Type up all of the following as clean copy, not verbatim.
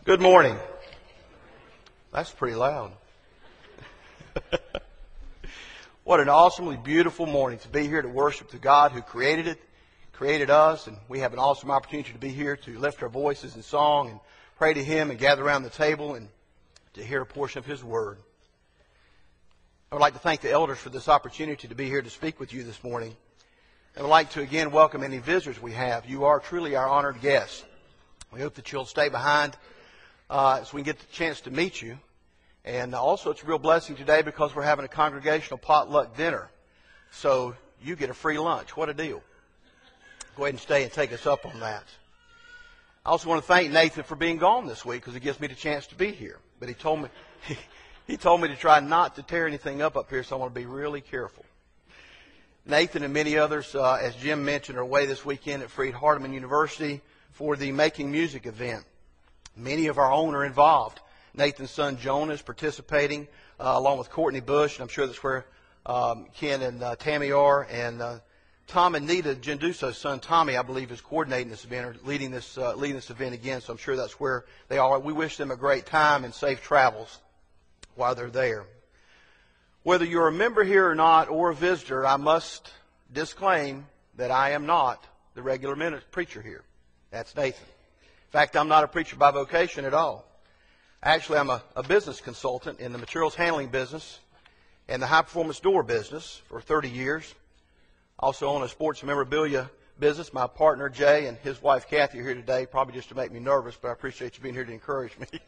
Good morning. That's pretty loud. What an awesomely beautiful morning to be here to worship the God who created it, created us, and we have an awesome opportunity to be here to lift our voices in song and pray to Him and gather around the table and to hear a portion of His Word. I would like to thank the elders for this opportunity to be here to speak with you this morning. I would like to again welcome any visitors we have. You are truly our honored guests. We hope that you'll stay behind so we can get the chance to meet you. And also it's a real blessing today because we're having a congregational potluck dinner. So you get a free lunch. What a deal. Go ahead and stay and take us up on that. I also want to thank Nathan for being gone this week because it gives me the chance to be here. But he told me to try not to tear anything up here, so I want to be really careful. Nathan and many others, as Jim mentioned, are away this weekend at Freed-Hardeman University for the Making Music event. Many of our own are involved. Nathan's son Jonah is participating along with Courtney Bush, and I'm sure that's where Ken and Tammy are. And Tom and Nita Genduso's son Tommy, I believe, is coordinating this event or leading this event again. So I'm sure that's where they are. We wish them a great time and safe travels while they're there. Whether you're a member here or not, or a visitor, I must disclaim that I am not the regular preacher here. That's Nathan. In fact, I'm not a preacher by vocation at all. Actually, I'm a business consultant in the materials handling business and the high-performance door business for 30 years. Also own a sports memorabilia business. My partner, Jay, and his wife, Kathy, are here today, probably just to make me nervous, but I appreciate you being here to encourage me.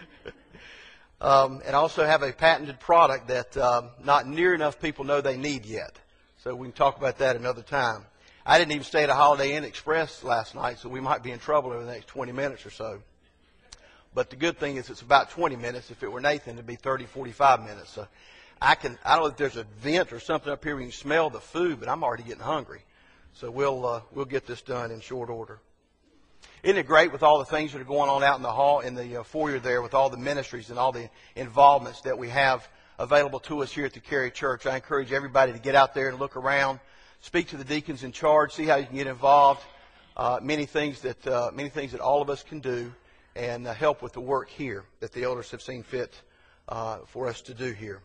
And I also have a patented product that not near enough people know they need yet. So we can talk about that another time. I didn't even stay at a Holiday Inn Express last night, so we might be in trouble over the next 20 minutes or so. But the good thing is it's about 20 minutes. If it were Nathan, it'd be 30, 45 minutes. So I don't know if there's a vent or something up here where you can smell the food, but I'm already getting hungry. So we'll get this done in short order. Isn't it great with all the things that are going on out in the hall, in the foyer there, with all the ministries and all the involvements that we have available to us here at the Cary Church? I encourage everybody to get out there and look around, speak to the deacons in charge, see how you can get involved. Many things that all of us can do, and help with the work here that the elders have seen fit for us to do here.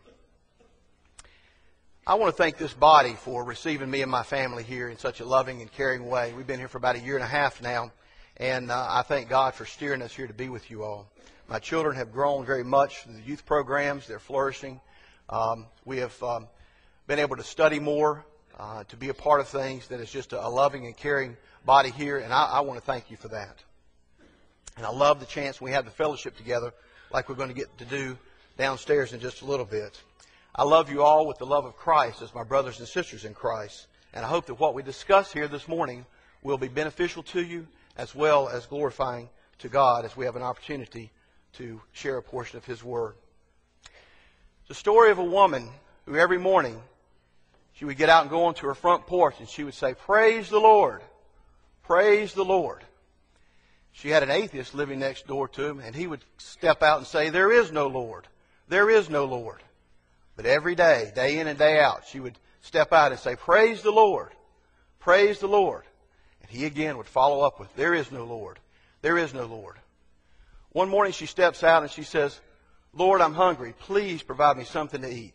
I want to thank this body for receiving me and my family here in such a loving and caring way. We've been here for about a year and a half now, and I thank God for steering us here to be with you all. My children have grown very much through the youth programs. They're flourishing. We have been able to study more, to be a part of things that is just a loving and caring body here, and I want to thank you for that. And I love the chance we have the fellowship together like we're going to get to do downstairs in just a little bit. I love you all with the love of Christ as my brothers and sisters in Christ. And I hope that what we discuss here this morning will be beneficial to you as well as glorifying to God as we have an opportunity to share a portion of His Word. It's a story of a woman who every morning she would get out and go onto her front porch and she would say, "Praise the Lord, praise the Lord." She had an atheist living next door to him, and he would step out and say, "There is no Lord. There is no Lord." But every day, day in and day out, she would step out and say, "Praise the Lord. Praise the Lord." And he again would follow up with, "There is no Lord. There is no Lord." One morning she steps out and she says, "Lord, I'm hungry. Please provide me something to eat."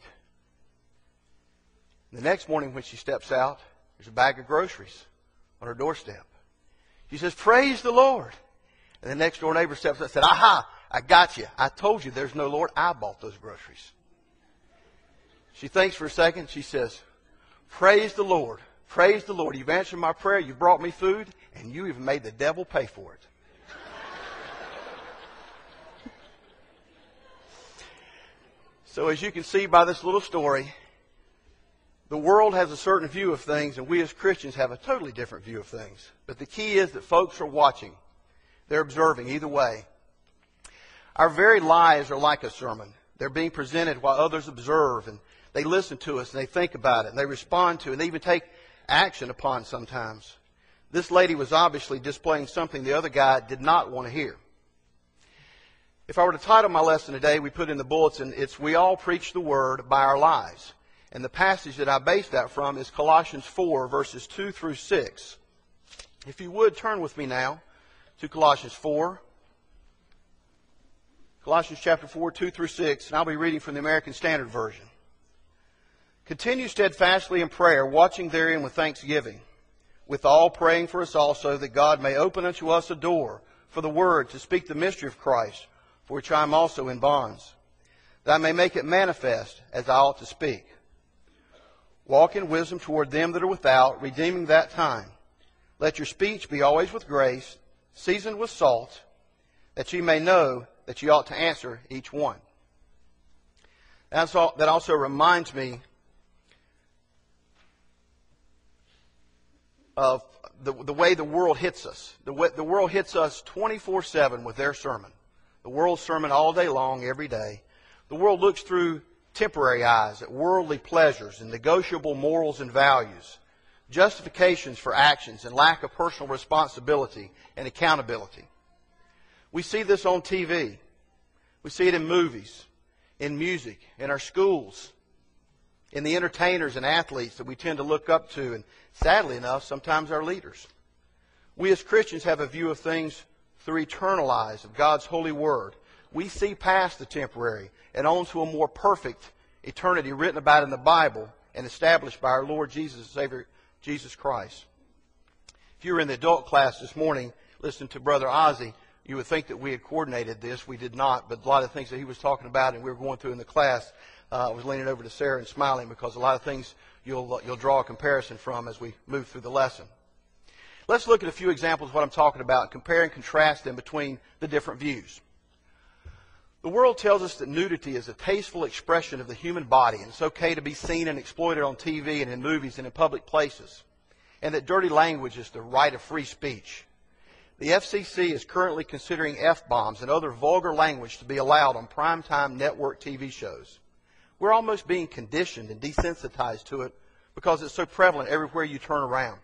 The next morning when she steps out, there's a bag of groceries on her doorstep. She says, "Praise the Lord." And the next door neighbor steps up and said, "Aha, I got you. I told you there's no Lord. I bought those groceries." She thinks for a second. She says, "Praise the Lord. Praise the Lord. You've answered my prayer. You've brought me food. And you even made the devil pay for it." So as you can see by this little story, the world has a certain view of things, and we as Christians have a totally different view of things. But the key is that folks are watching. They're observing either way. Our very lives are like a sermon. They're being presented while others observe, and they listen to us, and they think about it, and they respond to it, and they even take action upon sometimes. This lady was obviously displaying something the other guy did not want to hear. If I were to title my lesson today, we put in the bulletin, it's "We All Preach the Word by Our Lives." And the passage that I base that from is Colossians 4, verses 2 through 6. If you would, turn with me now to Colossians 4. Colossians chapter 4, 2 through 6, and I'll be reading from the American Standard Version. Continue steadfastly in prayer, watching therein with thanksgiving, with all praying for us also, that God may open unto us a door for the word to speak the mystery of Christ, for which I am also in bonds, that I may make it manifest as I ought to speak. Walk in wisdom toward them that are without, redeeming that time. Let your speech be always with grace, seasoned with salt, that ye may know that ye ought to answer each one. That also reminds me of the way the world hits us. The world hits us 24/7 with their sermon. The world's sermon all day long, every day. The world looks through temporary eyes at worldly pleasures and negotiable morals and values, justifications for actions and lack of personal responsibility and accountability. We see this on TV. We see it in movies, in music, in our schools, in the entertainers and athletes that we tend to look up to, and sadly enough, sometimes our leaders. We as Christians have a view of things through eternal eyes of God's holy word. We see past the temporary and on to a more perfect eternity written about in the Bible and established by our Lord Jesus, Savior, Jesus Christ. If you were in the adult class this morning listening to Brother Ozzie, you would think that we had coordinated this. We did not, but a lot of things that he was talking about and we were going through in the class, I was leaning over to Sarah and smiling because a lot of things you'll draw a comparison from as we move through the lesson. Let's look at a few examples of what I'm talking about and compare and contrast them between the different views. The world tells us that nudity is a tasteful expression of the human body, and it's okay to be seen and exploited on TV and in movies and in public places, and that dirty language is the right of free speech. The FCC is currently considering F-bombs and other vulgar language to be allowed on primetime network TV shows. We're almost being conditioned and desensitized to it because it's so prevalent everywhere you turn around.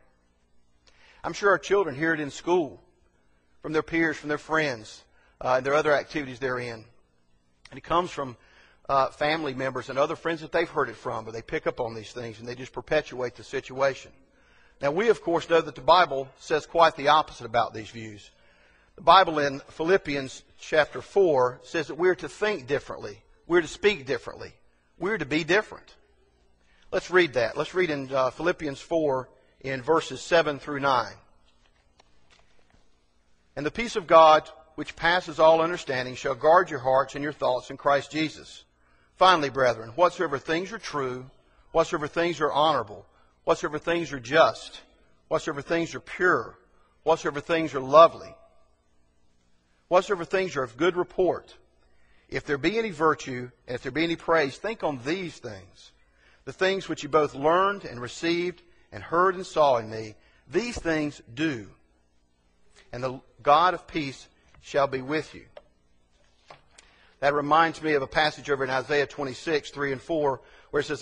I'm sure our children hear it in school, from their peers, from their friends, and their other activities they're in. And it comes from family members and other friends that they've heard it from, but they pick up on these things and they just perpetuate the situation. Now, we, of course, know that the Bible says quite the opposite about these views. The Bible in Philippians chapter 4 says that we're to think differently. We're to speak differently. We're to be different. Let's read that. Let's read in Philippians 4 in verses 7 through 9. And the peace of God, which passes all understanding, shall guard your hearts and your thoughts in Christ Jesus. Finally, brethren, whatsoever things are true, whatsoever things are honorable, whatsoever things are just, whatsoever things are pure, whatsoever things are lovely, whatsoever things are of good report, if there be any virtue and if there be any praise, think on these things. The things which you both learned and received and heard and saw in me, these things do. And the God of peace shall be with you. That reminds me of a passage over in Isaiah 26, 3 and 4, where it says,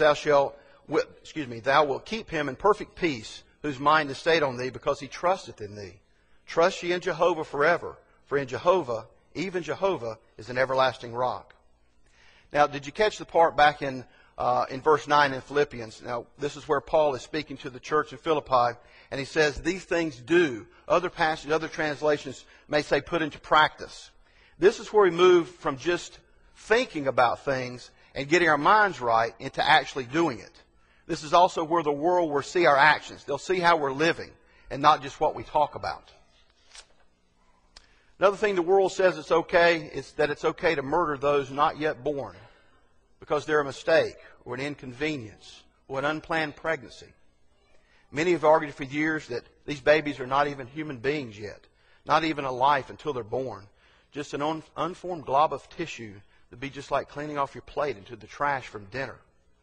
Thou wilt keep him in perfect peace, whose mind is stayed on thee, because he trusteth in thee. Trust ye in Jehovah forever, for in Jehovah, even Jehovah, is an everlasting rock. Now, did you catch the part back in verse 9 in Philippians? Now, this is where Paul is speaking to the church in Philippi, and he says, these things do. Other passages, other translations may say put into practice. This is where we move from just thinking about things and getting our minds right into actually doing it. This is also where the world will see our actions. They'll see how we're living and not just what we talk about. Another thing the world says it's okay is that it's okay to murder those not yet born because they're a mistake or an inconvenience or an unplanned pregnancy. Many have argued for years that these babies are not even human beings yet, not even a life until they're born, just an unformed glob of tissue that'd be just like cleaning off your plate into the trash from dinner.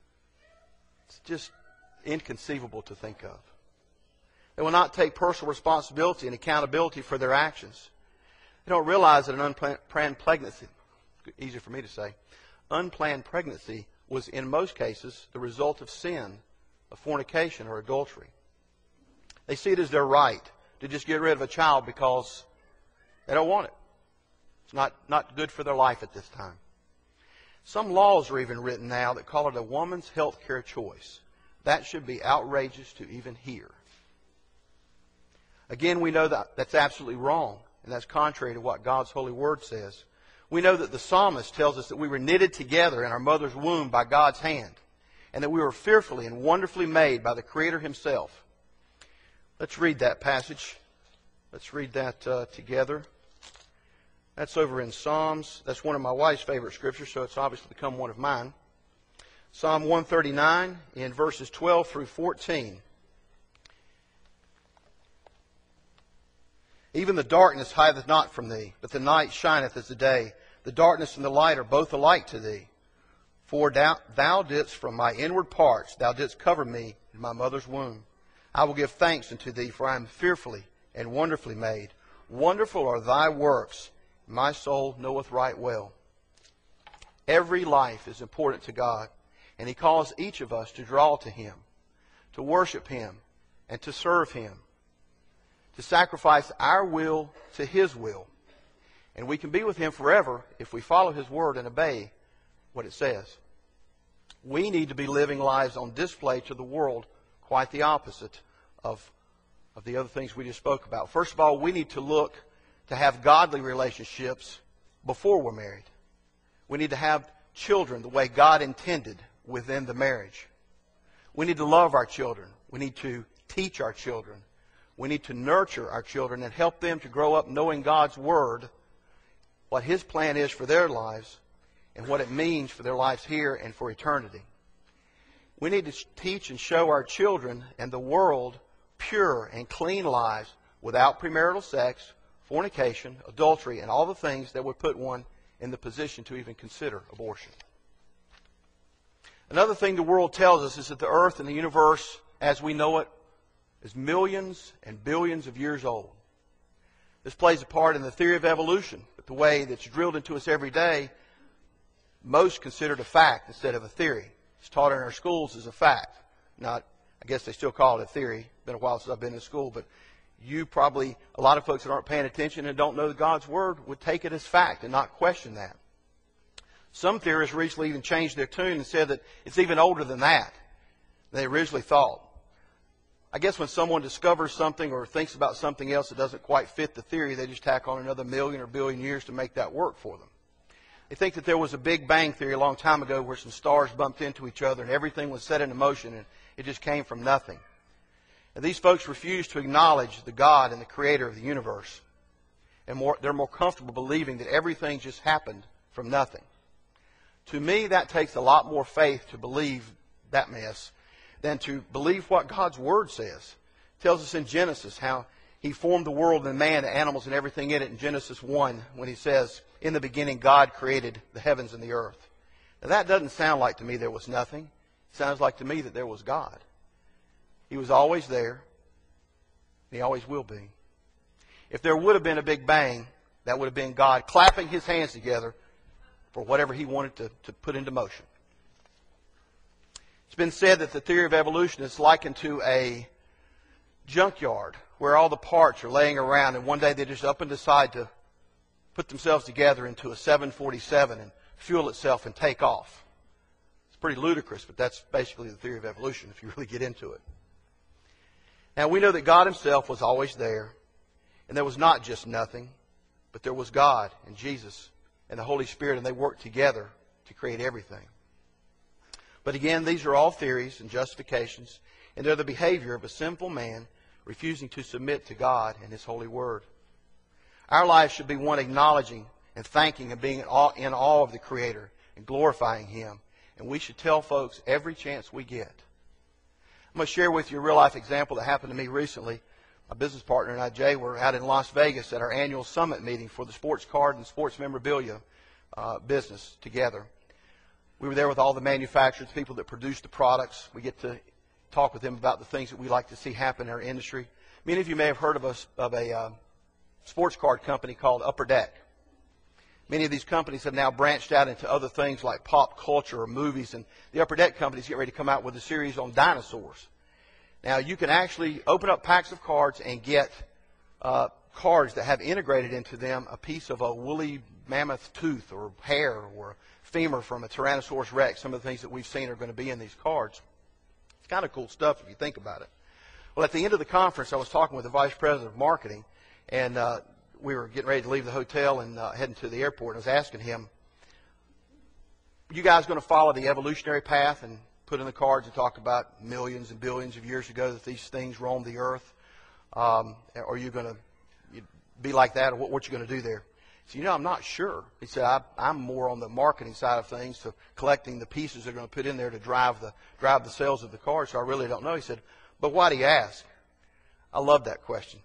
It's just inconceivable to think of. They will not take personal responsibility and accountability for their actions. They don't realize that an unplanned pregnancy, easier for me to say, unplanned pregnancy was in most cases the result of sin, of fornication or adultery. They see it as their right to just get rid of a child because they don't want it. It's not good for their life at this time. Some laws are even written now that call it a woman's health care choice. That should be outrageous to even hear. Again, we know that that's absolutely wrong, and that's contrary to what God's holy word says. We know that the psalmist tells us that we were knitted together in our mother's womb by God's hand, and that we were fearfully and wonderfully made by the Creator Himself. Let's read that passage. Let's read that together. That's over in Psalms. That's one of my wife's favorite scriptures, so it's obviously become one of mine. Psalm 139 in verses 12 through 14. Even the darkness hideth not from thee, but the night shineth as the day. The darkness and the light are both alike to thee. For thou didst from my inward parts, thou didst cover me in my mother's womb. I will give thanks unto thee, for I am fearfully and wonderfully made. Wonderful are thy works, my soul knoweth right well. Every life is important to God, and He calls each of us to draw to Him, to worship Him, and to serve Him, to sacrifice our will to His will. And we can be with Him forever if we follow His word and obey what it says. We need to be living lives on display to the world, quite the opposite of the other things we just spoke about. First of all, we need to look to have godly relationships before we're married. We need to have children the way God intended within the marriage. We need to love our children. We need to teach our children. We need to nurture our children and help them to grow up knowing God's Word, what His plan is for their lives, and what it means for their lives here and for eternity. We need to teach and show our children and the world pure and clean lives without premarital sex, fornication, adultery, and all the things that would put one in the position to even consider abortion. Another thing the world tells us is that the earth and the universe as we know it is millions and billions of years old. This plays a part in the theory of evolution, but the way that's drilled into us every day, most consider it a fact instead of a theory. It's taught in our schools as a fact. I guess they still call it a theory. It's been a while since I've been in school, but a lot of folks that aren't paying attention and don't know God's Word would take it as fact and not question that. Some theorists recently even changed their tune and said that it's even older than that they originally thought. I guess when someone discovers something or thinks about something else that doesn't quite fit the theory, they just tack on another million or billion years to make that work for them. They think that there was a Big Bang theory a long time ago where some stars bumped into each other and everything was set into motion and it just came from nothing. And these folks refuse to acknowledge the God and the Creator of the universe. And they're more comfortable believing that everything just happened from nothing. To me, that takes a lot more faith to believe that mess than to believe what God's Word says. It tells us in Genesis how He formed the world and man, the animals and everything in it in Genesis 1 when He says, in the beginning God created the heavens and the earth. Now that doesn't sound like to me there was nothing. It sounds like to me that there was God. He was always there. And He always will be. If there would have been a Big Bang, that would have been God clapping His hands together for whatever He wanted to put into motion. It's been said that the theory of evolution is likened to a junkyard where all the parts are laying around and one day they just up and decide to put themselves together into a 747 and fuel itself and take off. It's pretty ludicrous, but that's basically the theory of evolution if you really get into it. Now we know that God Himself was always there, and there was not just nothing, but there was God and Jesus and the Holy Spirit, and they worked together to create everything. But again, these are all theories and justifications, and they're the behavior of a sinful man refusing to submit to God and His holy word. Our lives should be one acknowledging and thanking and being in awe of the Creator and glorifying Him. And we should tell folks every chance we get. I'm going to share with you a real-life example that happened to me recently. My business partner and I, Jay, were out in Las Vegas at our annual summit meeting for the sports card and sports memorabilia business together. We were there with all the manufacturers, people that produce the products. We get to talk with them about the things that we like to see happen in our industry. Many of you may have heard of a sports card company called Upper Deck. Many of these companies have now branched out into other things like pop culture or movies, and the Upper Deck companies get ready to come out with a series on dinosaurs. Now, you can actually open up packs of cards and get cards that have integrated into them a piece of a woolly mammoth tooth or hair or femur from a Tyrannosaurus Rex. Some of the things that we've seen are going to be in these cards. It's kind of cool stuff if you think about it. Well, at the end of the conference, I was talking with the Vice President of Marketing, and we were getting ready to leave the hotel and heading to the airport. And I was asking him, you guys going to follow the evolutionary path and put in the cards and talk about millions and billions of years ago that these things roamed the earth? Are you going to be like that, or what you going to do there? He said, I'm not sure. He said, I'm more on the marketing side of things, so collecting the pieces they're going to put in there to drive the sales of the car, so I really don't know. He said, but why do you ask? I love that question.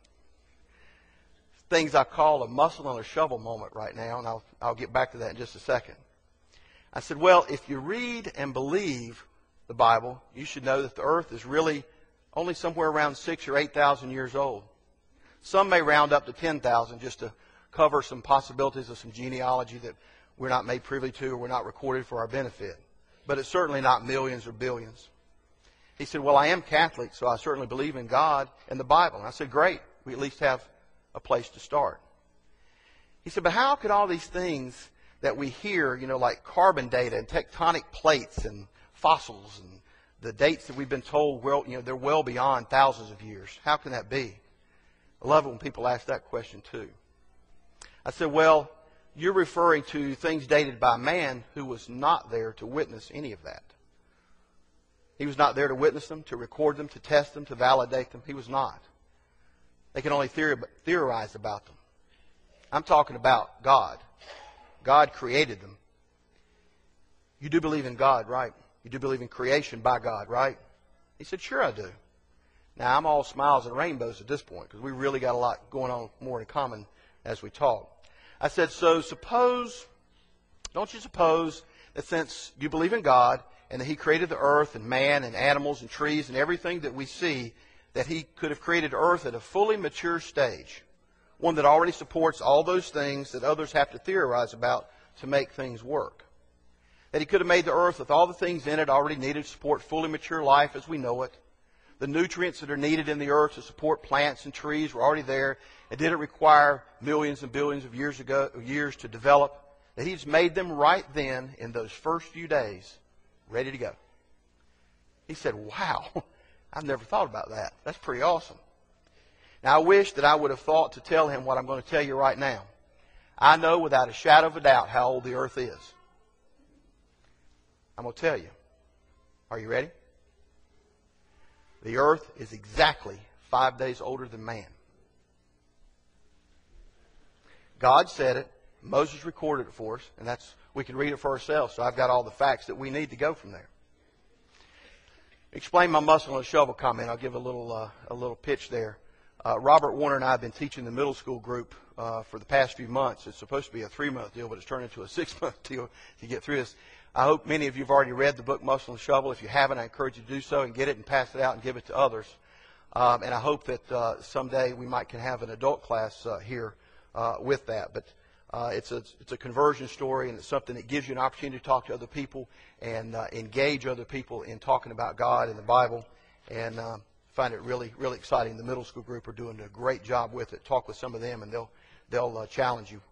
Things I call a muscle and a shovel moment right now, and I'll get back to that in just a second. I said, well, if you read and believe the Bible, you should know that the earth is really only somewhere around 6,000 or 8,000 years old. Some may round up to 10,000 just to cover some possibilities of some genealogy that we're not made privy to or we're not recorded for our benefit. But it's certainly not millions or billions. He said, well, I am Catholic, so I certainly believe in God and the Bible. And I said, great. We at least have a place to start. He said, but how could all these things that we hear, like carbon data and tectonic plates and fossils and the dates that we've been told, they're well beyond thousands of years. How can that be? I love it when people ask that question too. I said, well, you're referring to things dated by man who was not there to witness any of that. He was not there to witness them, to record them, to test them, to validate them. He was not. They can only theorize about them. I'm talking about God. God created them. You do believe in God, right? You do believe in creation by God, right? He said, sure I do. Now, I'm all smiles and rainbows at this point because we really got a lot going on more in common as we talk. I said, so don't you suppose that since you believe in God and that He created the earth and man and animals and trees and everything that we see, that He could have created earth at a fully mature stage, one that already supports all those things that others have to theorize about to make things work? That He could have made the earth with all the things in it already needed to support fully mature life as we know it. The nutrients that are needed in the earth to support plants and trees were already there. It didn't require millions and billions of years to develop. That He's made them right then in those first few days, ready to go. He said, wow, I've never thought about that. That's pretty awesome. Now, I wish that I would have thought to tell him what I'm going to tell you right now. I know without a shadow of a doubt how old the earth is. I'm going to tell you. Are you ready? The earth is exactly 5 days older than man. God said it. Moses recorded it for us, and we can read it for ourselves. So I've got all the facts that we need to go from there. Explain my muscle and a shovel comment. I'll give a little pitch there. Robert Warner and I have been teaching the middle school group for the past few months. It's supposed to be a 3-month deal, but it's turned into a 6-month deal to get through this. I hope many of you have already read the book Muscle and Shovel. If you haven't, I encourage you to do so and get it and pass it out and give it to others. And I hope that someday we can have an adult class here with that. But it's a conversion story, and it's something that gives you an opportunity to talk to other people and engage other people in talking about God and the Bible. And find it really, really exciting. The middle school group are doing a great job with it. Talk with some of them, and they'll challenge you.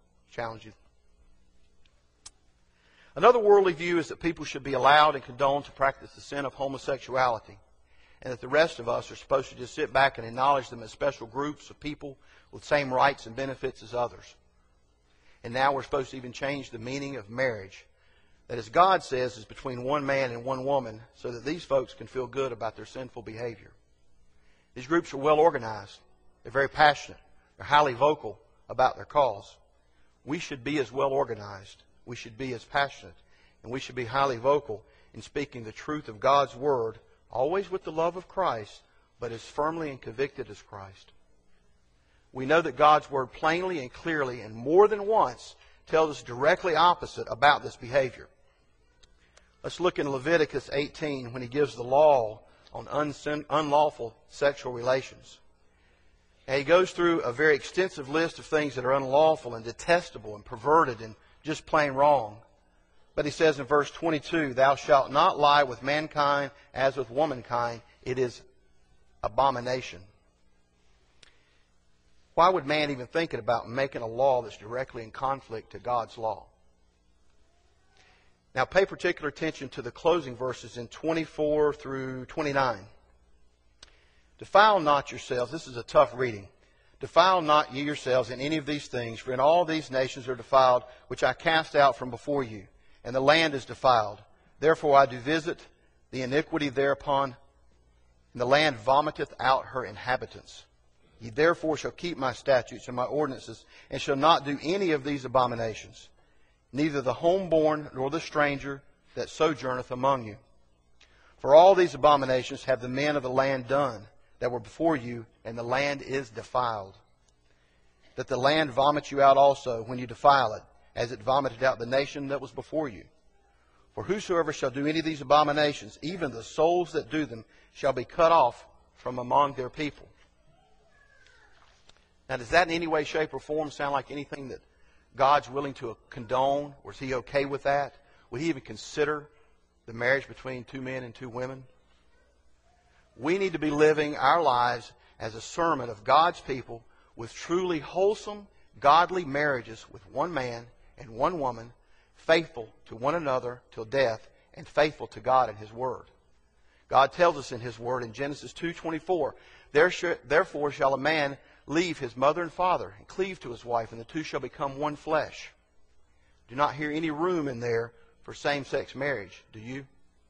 Another worldly view is that people should be allowed and condoned to practice the sin of homosexuality, and that the rest of us are supposed to just sit back and acknowledge them as special groups of people with same rights and benefits as others. And now we're supposed to even change the meaning of marriage, that as God says is between one man and one woman, so that these folks can feel good about their sinful behavior. These groups are well organized. They're very passionate. They're highly vocal about their cause. We should be as well organized. We should be as passionate. And we should be highly vocal in speaking the truth of God's Word, always with the love of Christ, but as firmly and convicted as Christ. We know that God's Word plainly and clearly and more than once tells us directly opposite about this behavior. Let's look in Leviticus 18 when He gives the law on unlawful sexual relations. And He goes through a very extensive list of things that are unlawful and detestable and perverted and just plain wrong. But He says in verse 22, "Thou shalt not lie with mankind as with womankind. It is abomination." Why would man even think about making a law that's directly in conflict to God's law? Now pay particular attention to the closing verses in 24 through 29. "Defile not yourselves." This is a tough reading. Defile not ye yourselves in any of these things, for in all these nations are defiled, which I cast out from before you, and the land is defiled. Therefore I do visit the iniquity thereupon, and the land vomiteth out her inhabitants. Ye therefore shall keep my statutes and my ordinances, and shall not do any of these abominations, neither the homeborn nor the stranger that sojourneth among you. For all these abominations have the men of the land done that were before you, and the land is defiled. That the land vomit you out also when you defile it, as it vomited out the nation that was before you. For whosoever shall do any of these abominations, even the souls that do them, shall be cut off from among their people. Now, does that in any way, shape, or form sound like anything that God's willing to condone? Or is He okay with that? Would He even consider the marriage between two men and two women? We need to be living our lives as a sermon of God's people with truly wholesome, godly marriages with one man and one woman, faithful to one another till death, and faithful to God and His Word. God tells us in His Word in Genesis 2:24, Therefore shall a man leave his mother and father, and cleave to his wife, and the two shall become one flesh. Do not hear any room in there for same-sex marriage, do you?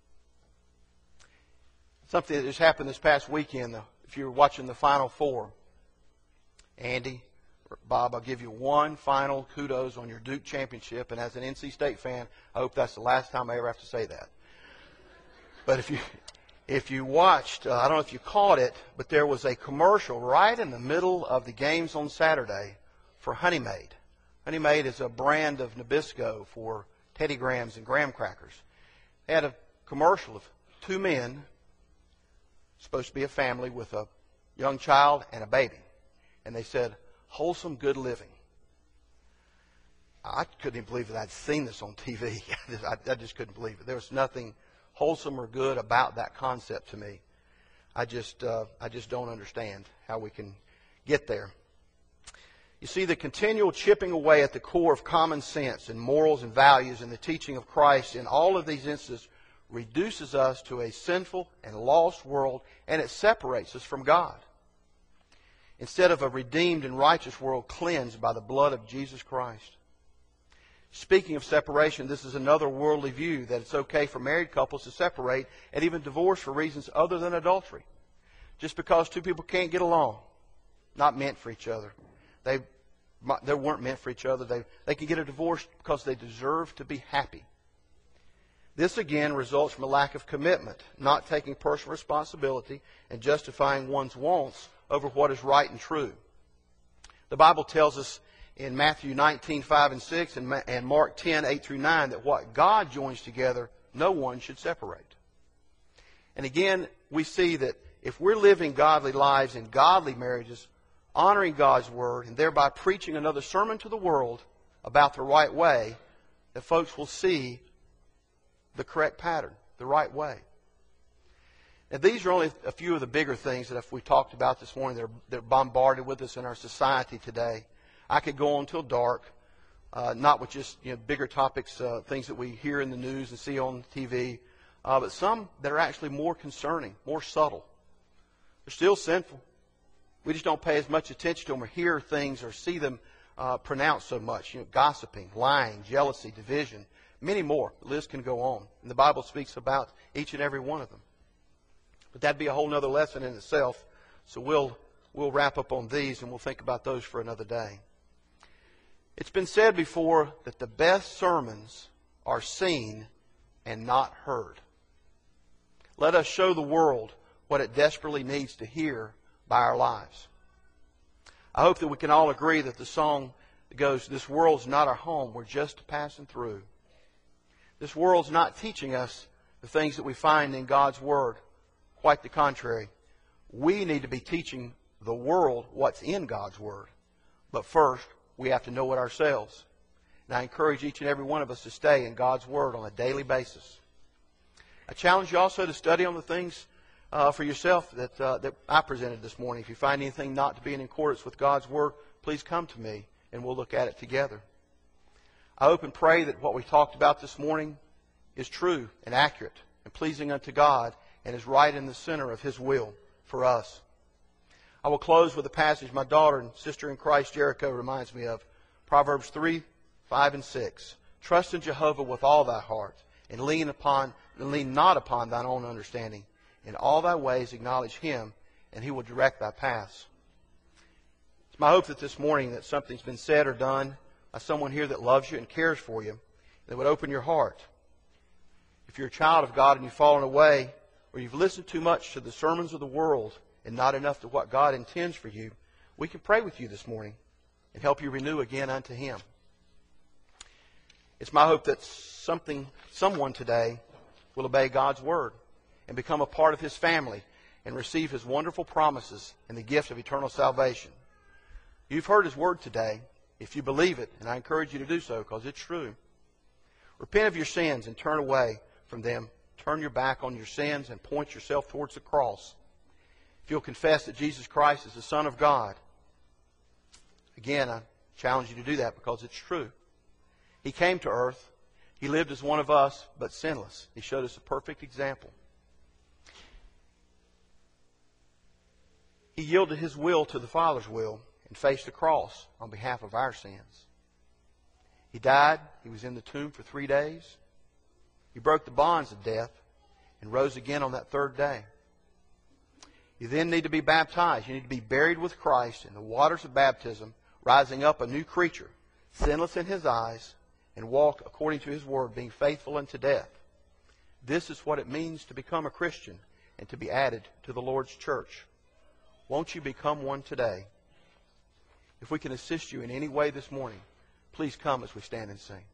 Something that just happened this past weekend, if you were watching the Final Four. Andy, Bob, I'll give you one final kudos on your Duke championship, and as an NC State fan, I hope that's the last time I ever have to say that. But if you watched, I don't know if you caught it, but there was a commercial right in the middle of the games on Saturday for Honey Maid. Honey Maid is a brand of Nabisco for Teddy Grahams and graham crackers. They had a commercial of two men, supposed to be a family with a young child and a baby. And they said, wholesome, good living. I couldn't even believe that I'd seen this on TV. I just couldn't believe it. There was nothing wholesome or good about that concept to me. I just don't understand how we can get there. You see, the continual chipping away at the core of common sense and morals and values and the teaching of Christ in all of these instances reduces us to a sinful and lost world, and it separates us from God. Instead of a redeemed and righteous world cleansed by the blood of Jesus Christ. Speaking of separation, this is another worldly view that it's okay for married couples to separate and even divorce for reasons other than adultery. Just because two people can't get along, not meant for each other. They weren't meant for each other. They can get a divorce because they deserve to be happy. This again results from a lack of commitment, not taking personal responsibility, and justifying one's wants over what is right and true. The Bible tells us in Matthew 19:5 and 6 and Mark 10:8 through 9 that what God joins together, no one should separate. And again, we see that if we're living godly lives in godly marriages, honoring God's Word, and thereby preaching another sermon to the world about the right way, that folks will see the correct pattern, the right way. Now, these are only a few of the bigger things that if we talked about this morning, they're bombarded with us in our society today. I could go on till dark, not with just bigger topics, things that we hear in the news and see on TV, but some that are actually more concerning, more subtle. They're still sinful. We just don't pay as much attention to them or hear things or see them pronounced so much. Gossiping, lying, jealousy, division, many more. The list can go on. And the Bible speaks about each and every one of them. But that'd be a whole other lesson in itself. So we'll wrap up on these and we'll think about those for another day. It's been said before that the best sermons are seen and not heard. Let us show the world what it desperately needs to hear by our lives. I hope that we can all agree that the song that goes, "This world's not our home, we're just passing through." This world's not teaching us the things that we find in God's Word. Quite the contrary. We need to be teaching the world what's in God's Word. But first, we have to know it ourselves. And I encourage each and every one of us to stay in God's Word on a daily basis. I challenge you also to study on the things for yourself that I presented this morning. If you find anything not to be in accordance with God's Word, please come to me and we'll look at it together. I hope and pray that what we talked about this morning is true and accurate and pleasing unto God and is right in the center of His will for us. I will close with a passage my daughter and sister in Christ, Jericho, reminds me of. Proverbs 3, 5, and 6. Trust in Jehovah with all thy heart, and lean not upon thine own understanding. In all thy ways acknowledge Him, and He will direct thy paths. It's my hope that this morning that something's been said or done by someone here that loves you and cares for you, that would open your heart. If you're a child of God and you've fallen away, or you've listened too much to the sermons of the world and not enough to what God intends for you, we can pray with you this morning and help you renew again unto Him. It's my hope that someone today will obey God's Word and become a part of His family and receive His wonderful promises and the gift of eternal salvation. You've heard His Word today. If you believe it, and I encourage you to do so because it's true, repent of your sins and turn away from them. Turn your back on your sins and point yourself towards the cross. If you'll confess that Jesus Christ is the Son of God, again, I challenge you to do that because it's true. He came to earth. He lived as one of us, but sinless. He showed us a perfect example. He yielded His will to the Father's will and faced the cross on behalf of our sins. He died. He was in the tomb for 3 days. He broke the bonds of death and rose again on that third day. You then need to be baptized. You need to be buried with Christ in the waters of baptism, rising up a new creature, sinless in His eyes, and walk according to His Word, being faithful unto death. This is what it means to become a Christian and to be added to the Lord's church. Won't you become one today? If we can assist you in any way this morning, please come as we stand and sing.